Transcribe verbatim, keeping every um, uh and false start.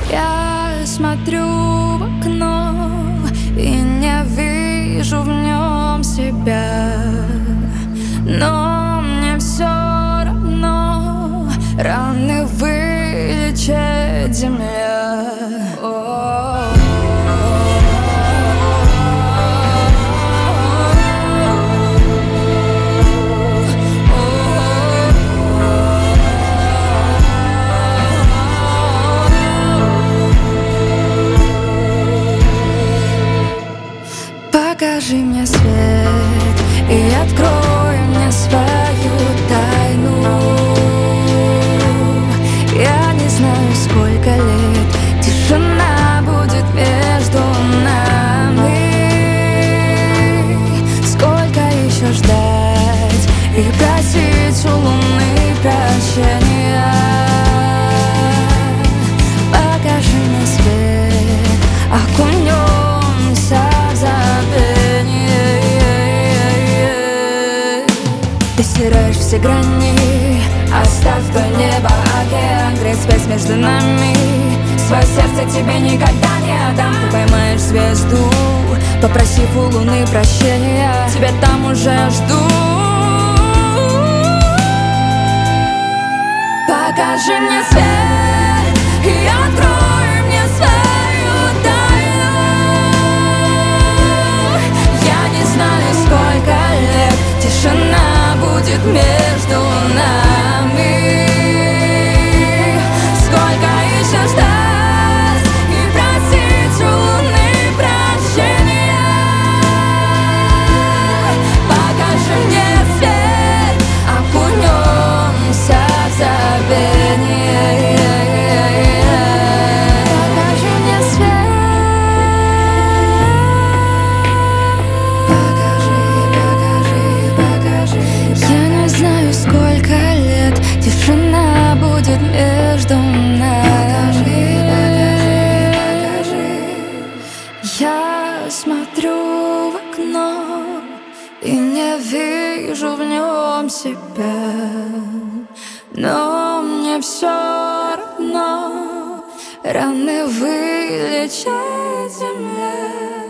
Я смотрю в окно и не вижу в нем себя, но мне все равно, раны вылечит земля. Покажи мне свет и открой мне свою тайну. Я не знаю, сколько лет тишина будет между нами. Сколько еще ждать и просить у луны прощения. Покажи мне свет, окунемся в забвение. Ты стираешь все грани, оставь то небо, океан, греть спесь между нами. Свое сердце тебе никогда не отдам. Ты поймаешь звезду, попросив у луны прощения. Тебя там уже жду. Покажи мне свет и открой мне свою тайну. Я не знаю, сколько лет тишина будет между нами. Сколько еще ждать и просить у луны прощения. Покажи мне свет, окунемся в забвение. Покажи мне свет. Покажи, покажи, покажи. Я не знаю, сколько лет тишина будет между нами. Покажи, покажи, покажи. Я смотрю в окно и не вижу в нем себя, но мне все равно, раны вылечит земля.